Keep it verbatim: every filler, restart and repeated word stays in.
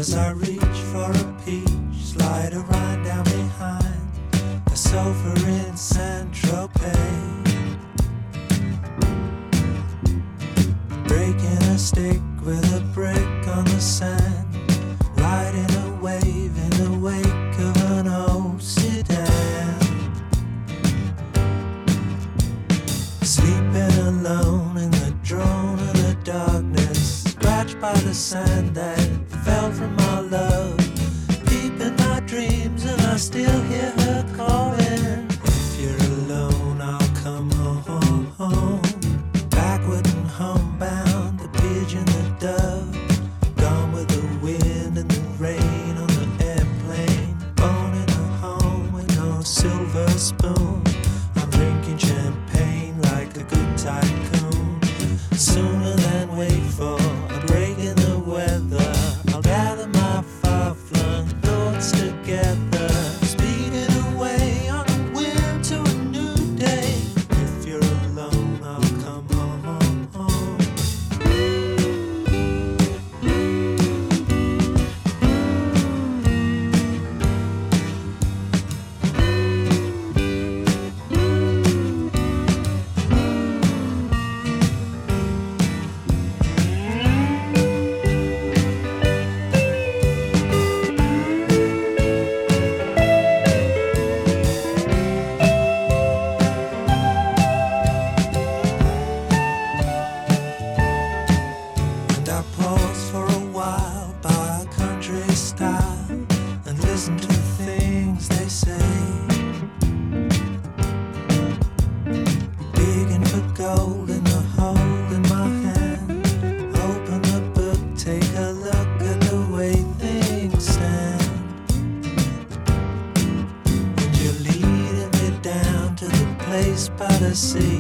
As I reach for a peach, slide a ride down behind the sofa in Saint-Tropez. Breaking a stick with a brick on the sand, riding a wave in the wake of an old sedan. Sleeping alone in the drone of the darkness, scratched by the sand that fell from our love. Deep in my dreams and I still hear her calling. If you're alone, I'll come home, home. Backward and homebound, the pigeon, the dove, gone with the wind and the rain on the airplane. Born in a home with no silver spoon, I'm drinking champagne like a good tycoon. Sooner than wait for a break in the weather, I'll gather my far-flung thoughts together, speeding away on a whim to a new day. If you're alone, I'll come home, home. And I pause for a while by a country style and listen to the things they say. Digging for gold in the hole in my hand. Open the book, take a look at the way things stand. And you're leading me down to the place by the sea.